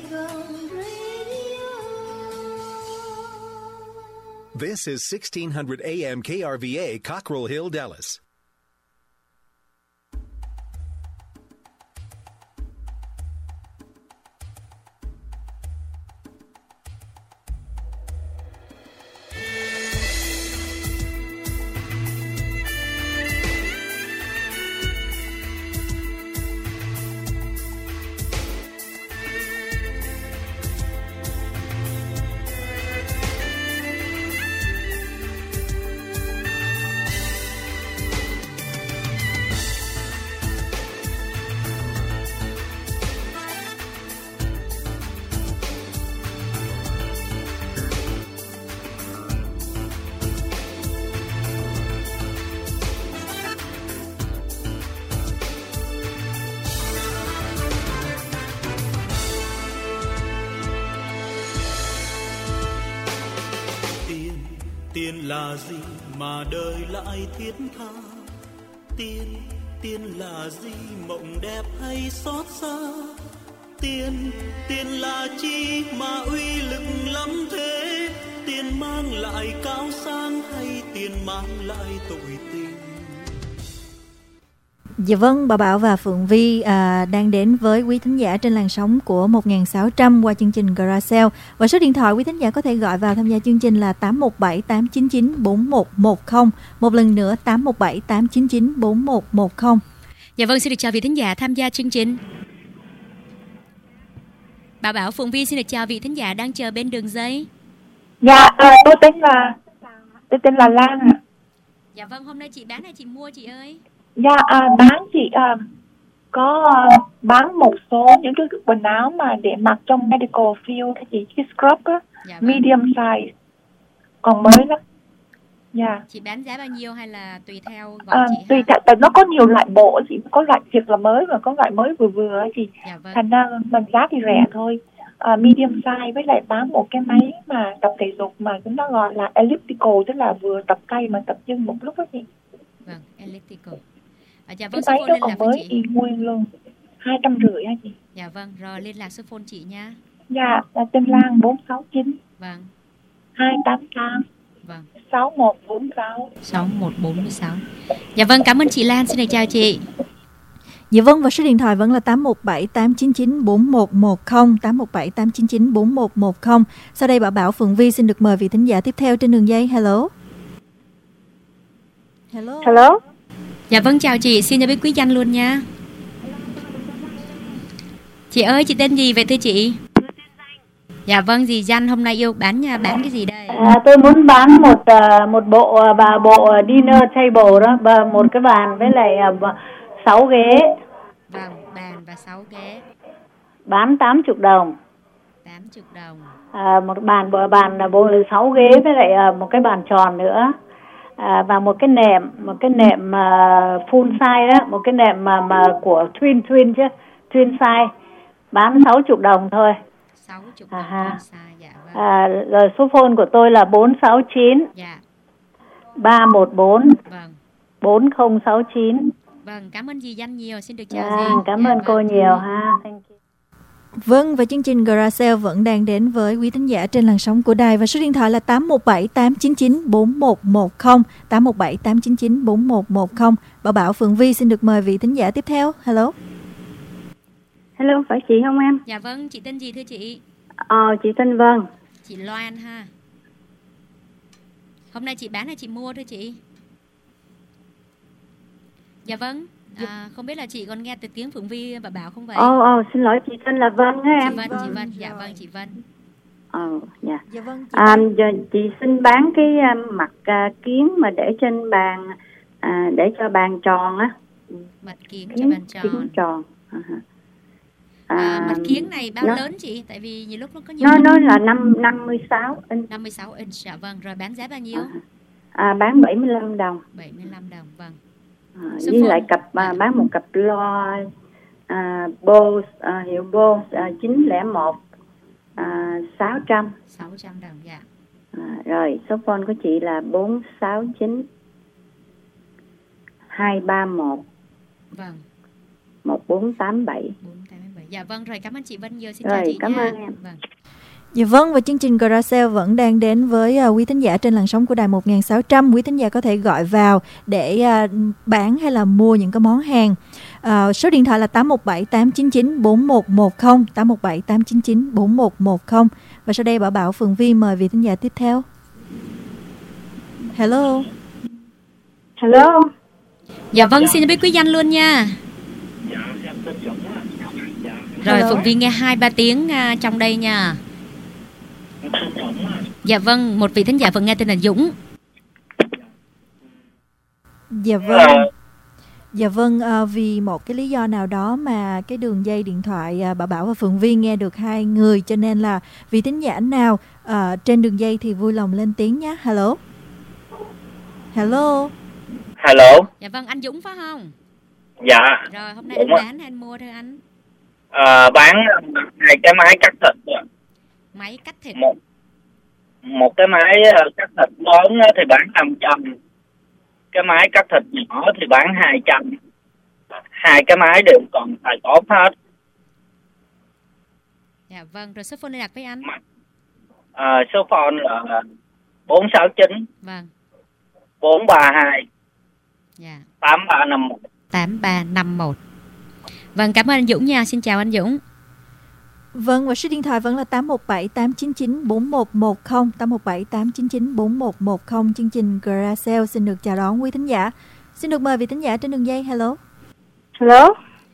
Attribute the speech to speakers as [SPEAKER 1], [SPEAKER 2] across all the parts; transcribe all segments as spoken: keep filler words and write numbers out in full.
[SPEAKER 1] This is sixteen hundred A M K R V A, Cockrell Hill, Dallas.
[SPEAKER 2] Tiền là gì mà đời lại thiết tha? Tiền, tiền là gì mộng đẹp hay xót xa? Tiền, tiền là chi mà uy lực lắm thế? Tiền mang lại cao sang hay tiền mang lại tội tình?
[SPEAKER 3] Dạ vâng, bà Bảo và Phượng Vi à, đang đến với quý thính giả trên làn sóng của một nghìn sáu trăm qua chương trình Garage Sale. Và số điện thoại quý thính giả có thể gọi vào tham gia chương trình là tám một bảy tám chín chín bốn một một không. Một lần nữa tám một bảy tám chín chín bốn một một không.
[SPEAKER 4] Dạ vâng, xin được chào vị thính giả tham gia chương trình. Bà Bảo, Phượng Vi xin được chào vị thính giả đang chờ bên đường dây.
[SPEAKER 5] Dạ, à, tôi tên là tôi tên là Lan ạ.
[SPEAKER 4] Dạ vâng, hôm nay chị bán hay chị mua chị ơi?
[SPEAKER 5] Dạ, à, bán chị à, có à, bán một số những cái quần áo mà để mặc trong medical field chị, cái scrub á, dạ vâng. Medium size, còn mới lắm. Dạ.
[SPEAKER 4] Chị bán giá bao nhiêu hay là tùy theo gọi
[SPEAKER 5] à,
[SPEAKER 4] chị?
[SPEAKER 5] Tùy theo, tại nó có nhiều loại bộ chị, có loại thiệt là mới và có loại mới vừa vừa chị.
[SPEAKER 4] Dạ vâng.
[SPEAKER 5] Thành ra mình giá thì rẻ thôi. À, medium size với lại bán một cái máy mà tập thể dục mà chúng nó gọi là elliptical, tức là vừa tập tay mà tập chân một lúc đó chị.
[SPEAKER 4] Vâng, elliptical. À, dạ vâng,
[SPEAKER 5] cái máy đó còn mới y nguyên luôn, hai trăm rưỡi hả chị?
[SPEAKER 4] Dạ vâng, rồi liên lạc số phone chị nha.
[SPEAKER 5] Dạ, là tên Lan bốn sáu chín
[SPEAKER 4] vâng
[SPEAKER 5] hai tám tám
[SPEAKER 4] vâng
[SPEAKER 5] sáu một bốn sáu
[SPEAKER 4] sáu một bốn sáu. Dạ vâng, cảm ơn chị Lan, xin được chào chị.
[SPEAKER 3] Dạ vâng, và số điện thoại vẫn là tám một bảy tám chín chín bốn một một không, tám một bảy tám chín chín bốn một một không. Sau đây Bảo Bảo, Phượng Vi xin được mời vị thính giả tiếp theo trên đường dây. Hello.
[SPEAKER 5] Hello. Hello.
[SPEAKER 4] Dạ vâng, chào chị, xin cho biết quý danh luôn nha. Chị ơi, chị tên gì vậy thưa chị? Dạ vâng, dì danh, hôm nay yêu bán nhà bán cái gì đây?
[SPEAKER 6] À, tôi muốn bán một uh, một bộ bà bộ dinner table đó, và một cái bàn với lại sáu uh, ghế.
[SPEAKER 4] Vâng, bàn và sáu ghế.
[SPEAKER 6] Bán tám mươi đồng.
[SPEAKER 4] tám mươi đồng.
[SPEAKER 6] À, một bàn bộ bàn là bộ sáu ghế với lại uh, một cái bàn tròn nữa. À, và một cái nệm, một cái nệm uh, full size đó, một cái nệm mà mà của twin twin chứ, twin size, bán sáu mươi đồng thôi.
[SPEAKER 4] sáu mươi đồng
[SPEAKER 6] à,
[SPEAKER 4] twin size, dạ vâng.
[SPEAKER 6] À, rồi số phone của tôi là bốn sáu chín
[SPEAKER 4] dạ
[SPEAKER 6] ba một bốn
[SPEAKER 4] vâng
[SPEAKER 6] bốn không sáu chín.
[SPEAKER 4] Vâng, cảm ơn dì danh nhiều, xin được chào
[SPEAKER 6] à,
[SPEAKER 4] dì.
[SPEAKER 6] Cảm
[SPEAKER 4] dạ,
[SPEAKER 6] ơn
[SPEAKER 4] vâng.
[SPEAKER 6] cô nhiều ha. Thank you.
[SPEAKER 3] Vâng, và chương trình Garage Sale vẫn đang đến với quý thính giả trên làn sóng của đài, và số điện thoại là tám một bảy tám chín chín bốn một một không, tám một bảy tám chín chín bốn một một không. Bảo Bảo, Phượng Vi xin được mời vị thính giả tiếp theo. Hello.
[SPEAKER 7] Hello, phải chị không em?
[SPEAKER 4] Dạ vâng, chị tên gì thưa chị?
[SPEAKER 7] Ờ, chị tên Vân.
[SPEAKER 4] Chị Loan ha. Hôm nay chị bán hay chị mua thưa chị? Dạ vâng. À, không biết là chị còn nghe từ tiếng Phượng Vi và Bảo không vậy?
[SPEAKER 7] Ồ, ồ, xin lỗi, chị tên là Vân hả em?
[SPEAKER 4] Chị Vân,
[SPEAKER 3] Vân,
[SPEAKER 4] chị Vân, dạ
[SPEAKER 3] rồi.
[SPEAKER 4] vâng, chị Vân.
[SPEAKER 7] Ờ, dạ.
[SPEAKER 3] Dạ vâng. Chị,
[SPEAKER 7] À, giờ chị xin bán cái uh, mặt uh, kiến mà để trên bàn, à, để cho bàn tròn á.
[SPEAKER 4] Mặt kiến cho
[SPEAKER 7] Kiến,
[SPEAKER 4] bàn tròn.
[SPEAKER 7] kiến tròn. Uh-huh.
[SPEAKER 4] À,
[SPEAKER 7] À,
[SPEAKER 4] mặt kiến này bao
[SPEAKER 7] nó,
[SPEAKER 4] lớn chị? Tại vì nhiều lúc nó có nhiều.
[SPEAKER 7] Nó nó là năm năm mươi sáu inch.
[SPEAKER 4] năm mươi sáu inch, dạ vâng. Rồi bán giá bao nhiêu?
[SPEAKER 7] Uh-huh. À, bán bảy mươi lăm đồng.
[SPEAKER 4] bảy mươi lăm đồng, vâng.
[SPEAKER 7] À, với lại cặp à, bán một cặp loa à, Bose, à, hiệu Bose à, chín không một à, sáu trăm.
[SPEAKER 4] sáu trăm đồng, dạ.
[SPEAKER 7] À, rồi số phone của chị là bốn sáu chín hai ba một
[SPEAKER 4] Vâng.
[SPEAKER 7] một bốn tám bảy.
[SPEAKER 4] bốn tám bảy. Dạ vâng, rồi cảm ơn chị Vân nhiều. Xin
[SPEAKER 7] Rồi,
[SPEAKER 4] chào chị
[SPEAKER 7] cảm
[SPEAKER 4] nha.
[SPEAKER 7] ơn em.
[SPEAKER 4] Vâng.
[SPEAKER 3] Dạ vâng, và chương trình Garage Sale vẫn đang đến với uh, quý thính giả trên làn sóng của đài một nghìn sáu trăm. Quý thính giả có thể gọi vào để uh, bán hay là mua những cái món hàng. Uh, số điện thoại là tám một bảy tám chín chín bốn một một không, tám một bảy tám chín chín bốn một một không. Và sau đây Bảo Bảo, Phượng Vi mời vị thính giả tiếp theo. Hello.
[SPEAKER 7] Hello.
[SPEAKER 4] Dạ vâng, xin biết quý danh luôn nha. Rồi
[SPEAKER 3] Hello.
[SPEAKER 4] Phượng Vi nghe hai ba tiếng uh, trong đây nha. Dạ vâng, một vị thính giả Phượng nghe tên là Dũng.
[SPEAKER 3] Dạ vâng. Dạ vâng, à, vì một cái lý do nào đó mà cái đường dây điện thoại à, Bảo Bảo và Phượng Vi nghe được hai người, cho nên là vị thính giả nào à, trên đường dây thì vui lòng lên tiếng nhé. Hello. Hello.
[SPEAKER 8] Hello.
[SPEAKER 4] Dạ vâng, anh Dũng phải không?
[SPEAKER 8] Dạ.
[SPEAKER 4] Rồi hôm nay anh bán hay anh mua thôi anh?
[SPEAKER 8] À, bán hai cái máy cắt thịt.
[SPEAKER 4] Máy cắt thịt.
[SPEAKER 8] Một một cái máy cắt thịt lớn thì bán năm trăm. Cái máy cắt thịt nhỏ thì bán hai trăm. Hai cái máy đều còn xài tốt hết.
[SPEAKER 4] Dạ vâng, rồi số phone liên lạc với anh.
[SPEAKER 8] À, số phone là bốn sáu chín.
[SPEAKER 4] Vâng.
[SPEAKER 8] bốn ba hai.
[SPEAKER 4] Dạ.
[SPEAKER 8] tám ba năm một.
[SPEAKER 4] tám ba năm một. Vâng, cảm ơn anh Dũng nha. Xin chào anh Dũng.
[SPEAKER 3] Vâng, và số điện thoại vẫn là tám một bảy tám chín chín bốn một một không, tám một bảy tám chín chín bốn một một không. Chương trình Garage Sale xin được chào đón quý thính giả. Xin được mời vị thính giả trên đường dây. Hello.
[SPEAKER 6] Hello.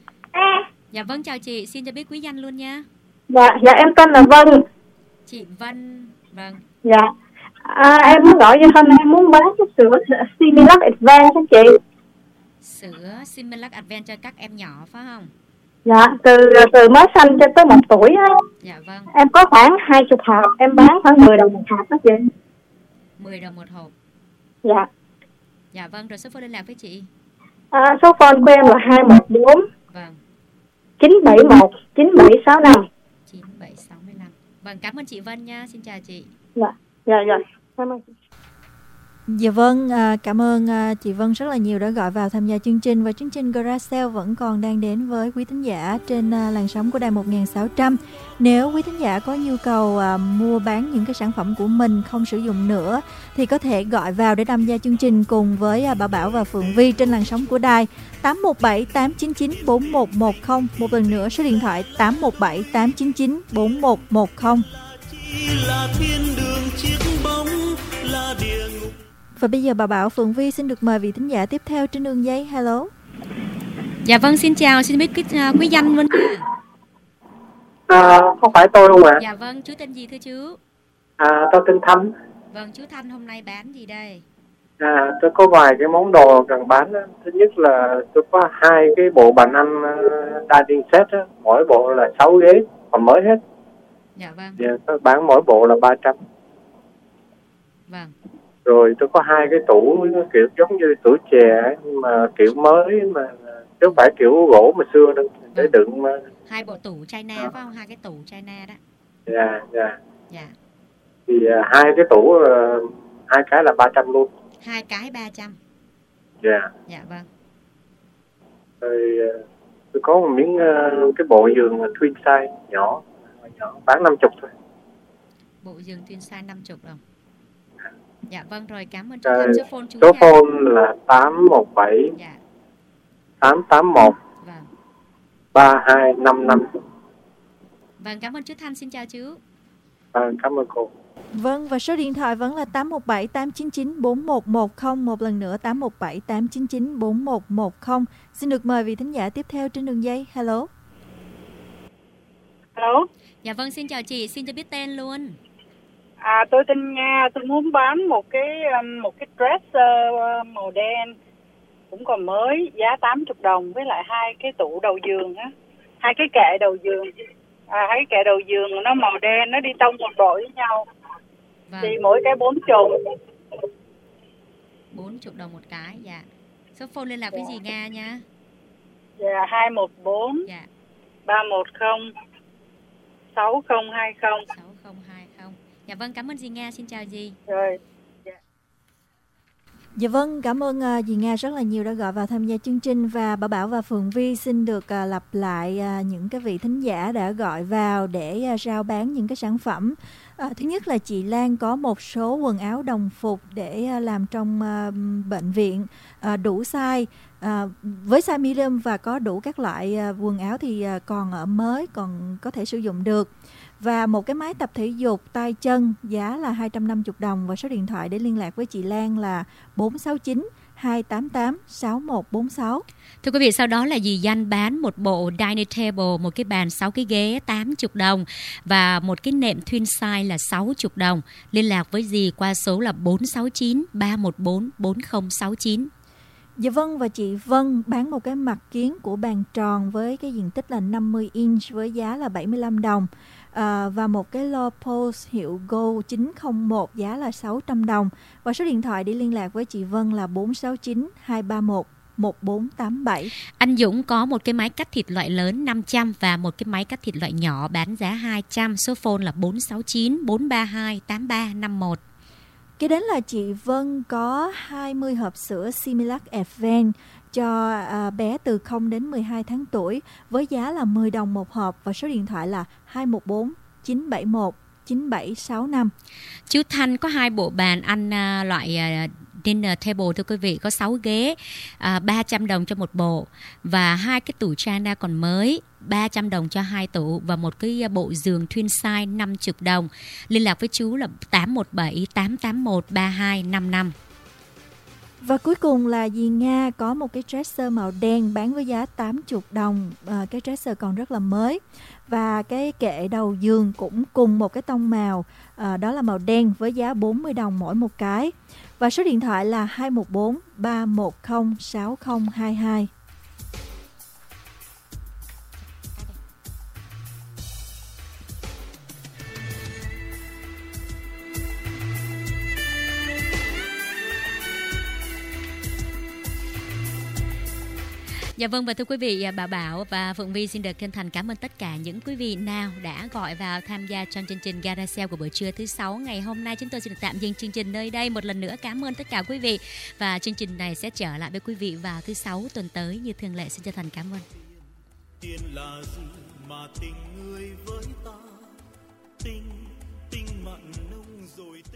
[SPEAKER 4] Dạ vâng, chào chị. Xin cho biết quý danh luôn nha.
[SPEAKER 6] Dạ, dạ em tên là Vân.
[SPEAKER 4] Chị Vân. Vâng.
[SPEAKER 6] Dạ. À, em muốn gọi cho hôm nay em muốn bán cái sữa Similac Advance cho chị.
[SPEAKER 4] Sữa Similac Advance cho các em nhỏ phải không?
[SPEAKER 6] Dạ, từ từ mới sanh cho tới một tuổi á.
[SPEAKER 4] Dạ vâng.
[SPEAKER 6] Em có khoảng hai chục hộp, em bán khoảng mười đồng một hộp đó chị.
[SPEAKER 4] mười đồng một hộp.
[SPEAKER 6] Dạ.
[SPEAKER 4] Dạ vâng, rồi số phone liên lạc với chị.
[SPEAKER 6] À, số phone của em là hai một bốn.
[SPEAKER 4] Vâng.
[SPEAKER 6] chín bảy một chín bảy sáu năm.
[SPEAKER 4] chín bảy sáu năm. Vâng, cảm ơn chị Vân nha. Xin chào chị.
[SPEAKER 6] Dạ, dạ, dạ. Cảm ơn chị.
[SPEAKER 3] Dạ vâng, à, cảm ơn à, chị Vân rất là nhiều đã gọi vào tham gia chương trình. Và chương trình Garage Sale vẫn còn đang đến với quý thính giả trên à, làn sóng của đài một nghìn sáu trăm. Nếu quý thính giả có nhu cầu à, mua bán những cái sản phẩm của mình không sử dụng nữa thì có thể gọi vào để tham gia chương trình cùng với à, Bảo Bảo và Phượng Vi trên làn sóng của đài tám một bảy tám chín chín bốn một một không. Một lần nữa số điện thoại tám một bảy tám chín chín bốn một một không.
[SPEAKER 2] Là thiên đường chiếc bóng, là địa ngục.
[SPEAKER 3] Và bây giờ Bảo Bảo, Phượng Vi xin được mời vị thính giả tiếp theo trên đường dây. Hello.
[SPEAKER 4] Dạ vâng, xin chào, xin biết quý, uh, quý danh luôn nha.
[SPEAKER 9] À, không phải tôi không ạ?
[SPEAKER 4] Dạ vâng, chú tên gì thưa chú?
[SPEAKER 9] À, tôi tên Thanh.
[SPEAKER 4] Vâng, chú Thanh hôm nay bán gì đây?
[SPEAKER 9] À, tôi có vài cái món đồ cần bán đó. Thứ nhất là tôi có hai cái bộ bàn ăn uh, dining set đó. Mỗi bộ là sáu ghế, còn mới hết.
[SPEAKER 4] Dạ vâng.
[SPEAKER 9] Dạ, tôi bán mỗi bộ là ba trăm.
[SPEAKER 4] Vâng.
[SPEAKER 9] Rồi tôi có hai cái tủ kiểu giống như tủ chè nhưng mà kiểu mới mà chứ không phải kiểu gỗ mà xưa đâu, để
[SPEAKER 4] Vâng.
[SPEAKER 9] đựng mà.
[SPEAKER 4] Hai bộ tủ China à. Phải không? Hai cái tủ China đó.
[SPEAKER 9] Dạ, dạ.
[SPEAKER 4] Dạ.
[SPEAKER 9] Thì uh, hai cái tủ uh, hai cái là ba trăm luôn.
[SPEAKER 4] Hai cái ba trăm.
[SPEAKER 9] Dạ.
[SPEAKER 4] Dạ vâng.
[SPEAKER 9] Rồi uh, tôi có một miếng uh, cái bộ giường twin size nhỏ nhỏ bán năm mươi thôi.
[SPEAKER 4] Bộ giường twin size năm mươi đồng. Dạ vâng, rồi cảm ơn chú.
[SPEAKER 9] Uh,
[SPEAKER 4] số phone chú
[SPEAKER 9] số
[SPEAKER 4] nha.
[SPEAKER 9] phone là tám một bảy
[SPEAKER 4] Dạ.
[SPEAKER 9] tám tám một
[SPEAKER 4] Vâng.
[SPEAKER 9] ba hai năm năm.
[SPEAKER 4] Vâng, cảm ơn chú Thanh, xin chào chú.
[SPEAKER 9] Vâng, cảm ơn cô.
[SPEAKER 3] Vâng, và số điện thoại vẫn là tám một bảy tám chín chín bốn một một không. Một lần nữa tám một bảy tám chín chín bốn một một không. Xin được mời vị thính giả tiếp theo trên đường dây. Hello.
[SPEAKER 10] Hello.
[SPEAKER 4] Dạ vâng, xin chào chị, xin cho biết tên luôn.
[SPEAKER 10] À, tôi tên Nga, tôi muốn bán một cái một cái dress uh, màu đen cũng còn mới, giá tám mươi đồng, với lại hai cái tủ đầu giường á, hai cái kệ đầu giường. À, hai cái kệ đầu giường nó màu đen, nó đi tông một bộ với nhau.
[SPEAKER 4] Vâng.
[SPEAKER 10] Thì mỗi cái bốn mươi.
[SPEAKER 4] bốn mươi đồng một cái, dạ. Số phone liên lạc với
[SPEAKER 10] Dạ.
[SPEAKER 4] dì Nga nha.
[SPEAKER 10] Dạ, hai một bốn
[SPEAKER 4] Dạ.
[SPEAKER 10] ba một không sáu không hai không.
[SPEAKER 4] sáu không hai không. Dạ vâng, cảm ơn dì Nga, xin chào dì.
[SPEAKER 10] Rồi. Dạ.
[SPEAKER 3] Dạ vâng, cảm ơn uh, dì Nga rất là nhiều đã gọi vào tham gia chương trình, và Bảo Bảo và Phượng Vi xin được uh, lặp lại uh, những cái vị thính giả đã gọi vào để uh, rao bán những cái sản phẩm. Uh, thứ nhất là chị Lan có một số quần áo đồng phục để uh, làm trong uh, bệnh viện uh, đủ size. À, với size medium và có đủ các loại uh, quần áo thì uh, còn ở mới, còn có thể sử dụng được. Và một cái máy tập thể dục tay chân giá là hai trăm năm mươi đồng, và số điện thoại để liên lạc với chị Lan là bốn sáu chín hai tám tám sáu một bốn sáu.
[SPEAKER 4] Thưa quý vị, sau đó là dì Danh bán một bộ dining table, một cái bàn sáu cái ghế tám mươi đồng và một cái nệm twin size là sáu mươi đồng. Liên lạc với dì qua số là bốn sáu chín ba một bốn bốn không sáu chín.
[SPEAKER 3] Dạ vâng, và chị Vân bán một cái mặt kiến của bàn tròn với cái diện tích là năm mươi inch với giá là bảy mươi lăm đồng. À, và một cái low post hiệu Go chín không một giá là sáu trăm đồng. Và số điện thoại để liên lạc với chị Vân là bốn sáu chín hai ba một một bốn tám bảy.
[SPEAKER 4] Anh Dũng có một cái máy cắt thịt loại lớn năm trăm và một cái máy cắt thịt loại nhỏ bán giá hai trăm. Số phone là bốn sáu chín bốn ba hai tám ba năm một.
[SPEAKER 3] Kế đến là chị Vân có hai mươi hộp sữa Similac Advance cho à, bé từ không đến mười hai tháng tuổi với giá là mười đồng một hộp, và số điện thoại là hai một bốn chín bảy một chín bảy sáu năm.
[SPEAKER 4] Chú Thanh có hai bộ bàn ăn à, loại à, dinner table thưa quý vị, có sáu ghế, à, ba trăm đồng cho một bộ, và hai cái tủ china còn mới, ba trăm đồng cho hai tủ, và một cái bộ giường twin size năm mươi đồng. Liên lạc với chú là tám một bảy tám tám một ba hai năm năm.
[SPEAKER 3] Và cuối cùng là dì Nga có một cái dresser màu đen bán với giá tám mươi đồng. À, cái dresser còn rất là mới. Và cái kệ đầu giường cũng cùng một cái tông màu, à, đó là màu đen với giá bốn mươi đồng mỗi một cái. Và số điện thoại là hai một bốn ba một không sáu không hai hai.
[SPEAKER 4] Dạ vâng, và thưa quý vị, bà Bảo và Phượng Vi xin được chân thành cảm ơn tất cả những quý vị nào đã gọi vào tham gia trong chương trình Gara Sale của buổi trưa thứ sáu ngày hôm nay. Chúng tôi xin được tạm dừng chương trình nơi đây. Một lần nữa cảm ơn tất cả quý vị, và chương trình này sẽ trở lại với quý vị vào thứ sáu tuần tới như thường lệ. Xin chân thành cảm ơn.
[SPEAKER 2] Tiền là gì mà tình người với ta, tình tình mặn nông rồi